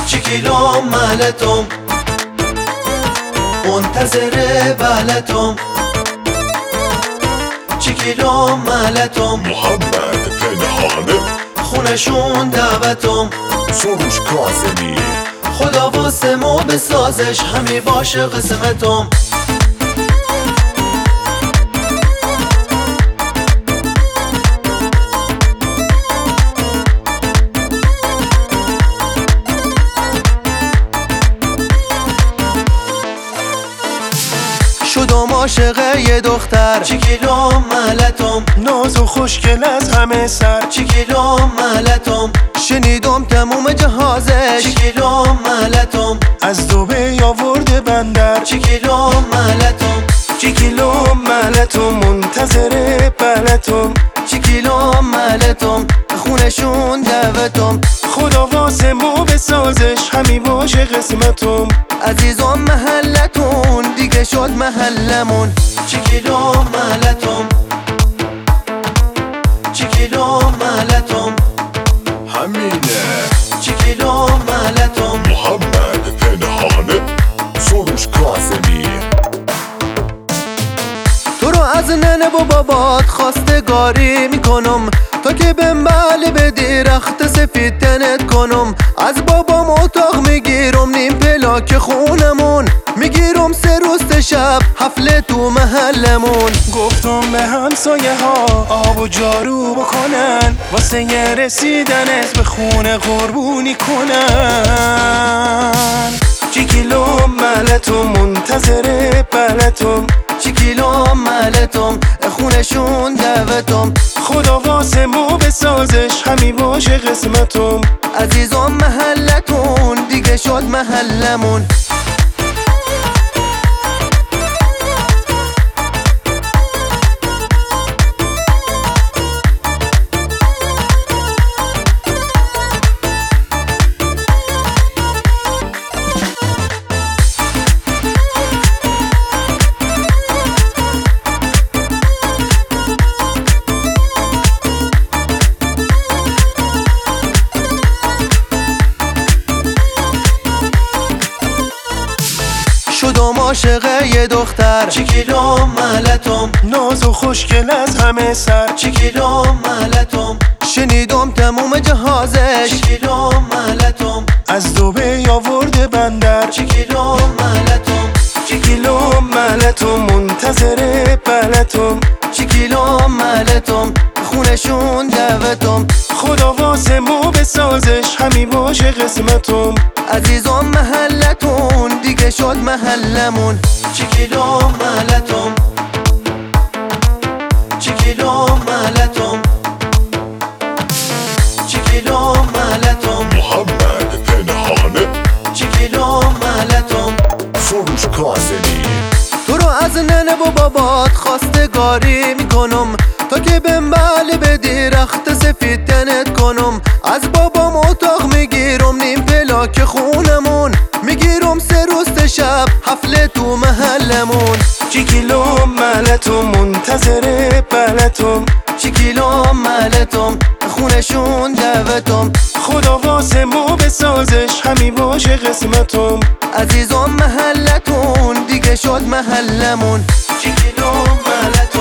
چیکیلوم ملتم منتظر بلتم چیکیلوم ملتم محمد پنهانه خونشون دعوتم سروش کاظمی خدا واسه ما بسازش همی باشه قسمتم شدم عاشق یه دختر چیکیلوم ملتم ناز و خوشگل از همه سر چیکیلوم ملتم شنیدم تموم جهازش چیکیلوم ملتم از دبی آورده بندر چیکیلوم ملتم چیکیلوم ملتم منتظر بلتم چیکیلوم ملتم خونشون دعوتم خدا واسه ما بسازش همی باشه قسمتم عزیزم محلتون دیگه شد محلمون چیکیلوم ملتم چیکیلوم ملتم همینه چیکیلوم ملتم محمد پنهانه سروش کاظمی تو رو از ننه و بابات خواستگاری میکنم تا که بهم بله بدی رخت سفید تنت کنم از بابام اتاق میگیرم نیم پلاک خونمون میگیرم 3 روز شب حفله تو محلمون گفتم به همسایه ها آب و جارو بکنن واسه یه رسیدنت به خونه قربونی کنن چیکیلوم ملتم منتظر بلتم چیکیلوم ملتم خونشون دعوتم خدا واسه ما بسازش همی باشه قسمتم عزیزم محلتون دیگه شد محلمون شدم عاشق یه دختر چیکیلوم ملتم ناز و خوشگل از همه سر چیکیلوم ملتم شنیدم تموم جهازش چیکیلوم ملتم از دبی آورده بندر چیکیلوم ملتم چیکیلوم ملتم منتظر بلتم چیکیلوم ملتم خونشون دعوتم خدا واسه ما بسازش همی باشه قسمتم عزیزم محلتون دیگه شد محلمون چیکیلوم ملتم چیکیلوم ملتم چیکیلوم ملتم محمد پنهانه چیکیلوم ملتم سروش کاظمی تو رو از ننه و بابات خواستگاری میکنم تا که بهم بله بدی رخت سفید تنت کنم از بابام اتاق میگیرم نیم پلاک خونمون میگیرم 3 روز شب حفله تو محلمون چیکیلوم ملتم منتظر بلتم چیکیلوم ملتم خونشون دعوتم خدا واسه ما بسازش همی باشه قسمتم عزیزم محلتون دیگه شد محلمون چیکیلوم ملتم